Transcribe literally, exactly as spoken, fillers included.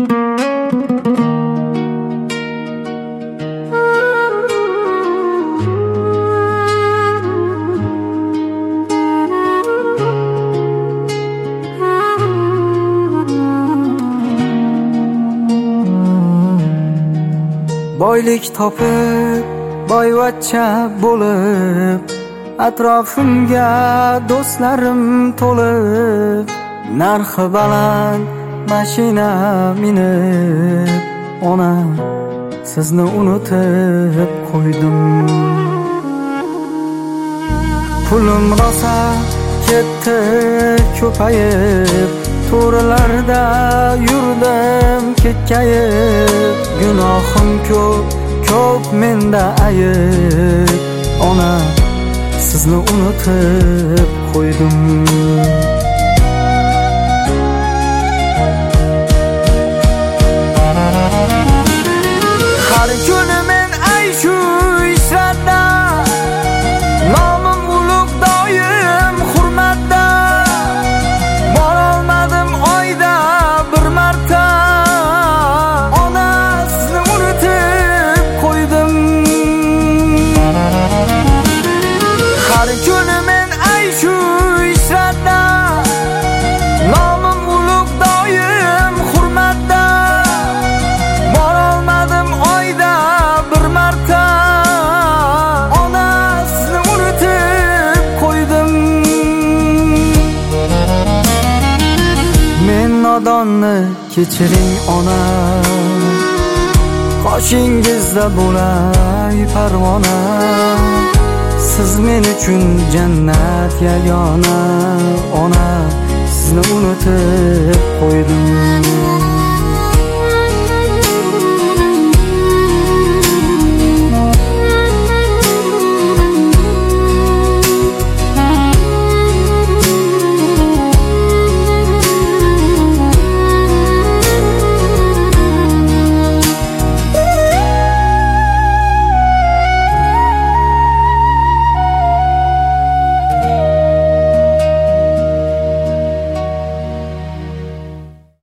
Boylik topib, boyvachcha bo'lib, atrofimga do'stlarim to'lib, narxi baland mashina minib, ona sizni unutib qo'ydim. Pulim rosa ketdi ko'payib, to'rlarda yurdim kekkayib, gunohim ko'p, ko'p menda ayib, ona sizni unutib qo'ydim. Har kuni men ayshu ishratda, nomim ulug' doim hurmatda, borolmadim oyda bir marta, ona sizni unutib qo'ydim. Har kuni men ayshu ishratda, nomim ulug' doim hurmatda, borolmadim oyda bir marta, ona sizni unutib qo'ydim. Men nodonni kechiring ona, qoshingizda bo'lay parvona, siz men uchun jannat yagona, ona sizni unutib qo'ydim.